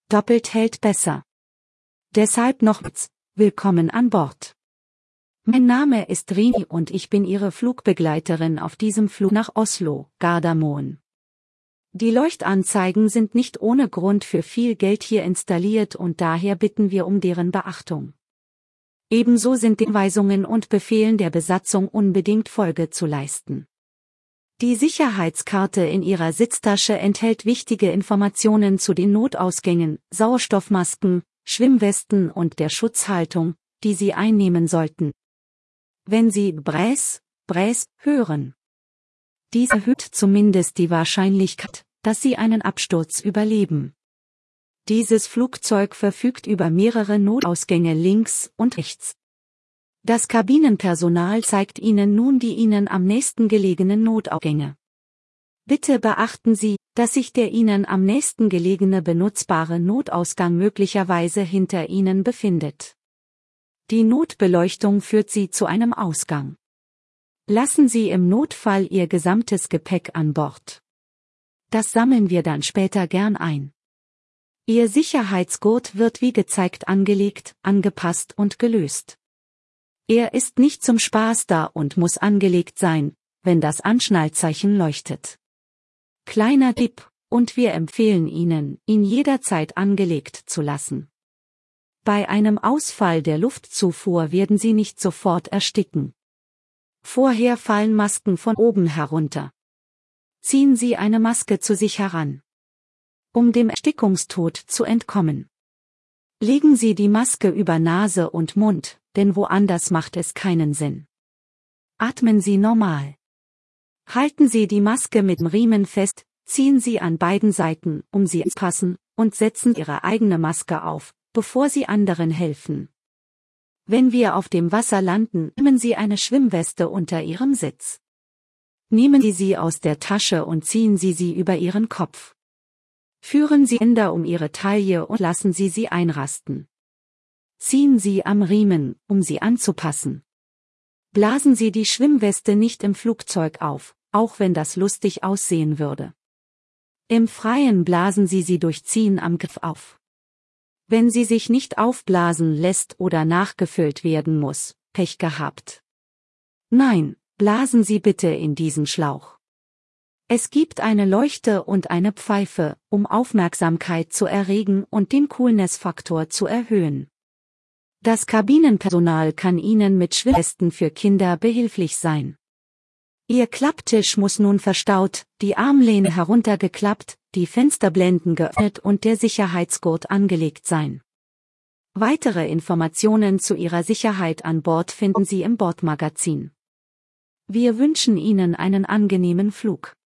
doppelt hält besser. Deshalb noch willkommen an Bord. Mein Name ist Rini und ich bin Ihre Flugbegleiterin auf diesem Flug nach Oslo, Gardermoen. Die Leuchtanzeigen sind nicht ohne Grund für viel Geld hier installiert und daher bitten wir um deren Beachtung. Ebenso sind den Weisungen und Befehlen der Besatzung unbedingt Folge zu leisten. Die Sicherheitskarte in Ihrer Sitztasche enthält wichtige Informationen zu den Notausgängen, Sauerstoffmasken, Schwimmwesten und der Schutzhaltung, die Sie einnehmen sollten. Wenn Sie Bräs hören. Dies erhöht zumindest die Wahrscheinlichkeit, dass Sie einen Absturz überleben. Dieses Flugzeug verfügt über mehrere Notausgänge links und rechts. Das Kabinenpersonal zeigt Ihnen nun die Ihnen am nächsten gelegenen Notausgänge. Bitte beachten Sie, dass sich der Ihnen am nächsten gelegene benutzbare Notausgang möglicherweise hinter Ihnen befindet. Die Notbeleuchtung führt Sie zu einem Ausgang. Lassen Sie im Notfall Ihr gesamtes Gepäck an Bord. Das sammeln wir dann später gern ein. Ihr Sicherheitsgurt wird wie gezeigt angelegt, angepasst und gelöst. Er ist nicht zum Spaß da und muss angelegt sein, wenn das Anschnallzeichen leuchtet. Kleiner Tipp, und wir empfehlen Ihnen, ihn jederzeit angelegt zu lassen. Bei einem Ausfall der Luftzufuhr werden Sie nicht sofort ersticken. Vorher fallen Masken von oben herunter. Ziehen Sie eine Maske zu sich heran, um dem Erstickungstod zu entkommen. Legen Sie die Maske über Nase und Mund, denn woanders macht es keinen Sinn. Atmen Sie normal. Halten Sie die Maske mit dem Riemen fest, ziehen Sie an beiden Seiten, um sie zu passen, und setzen Ihre eigene Maske auf, bevor Sie anderen helfen. Wenn wir auf dem Wasser landen, nehmen Sie eine Schwimmweste unter Ihrem Sitz. Nehmen Sie sie aus der Tasche und ziehen Sie sie über Ihren Kopf. Führen Sie Hände um Ihre Taille und lassen Sie sie einrasten. Ziehen Sie am Riemen, um sie anzupassen. Blasen Sie die Schwimmweste nicht im Flugzeug auf, auch wenn das lustig aussehen würde. Im Freien blasen Sie sie durch Ziehen am Griff auf. Wenn sie sich nicht aufblasen lässt oder nachgefüllt werden muss, Pech gehabt. Nein, blasen Sie bitte in diesen Schlauch. Es gibt eine Leuchte und eine Pfeife, um Aufmerksamkeit zu erregen und den Coolness-Faktor zu erhöhen. Das Kabinenpersonal kann Ihnen mit Schwimmwesten für Kinder behilflich sein. Ihr Klapptisch muss nun verstaut, die Armlehne heruntergeklappt, die Fensterblenden geöffnet und der Sicherheitsgurt angelegt sein. Weitere Informationen zu Ihrer Sicherheit an Bord finden Sie im Bordmagazin. Wir wünschen Ihnen einen angenehmen Flug.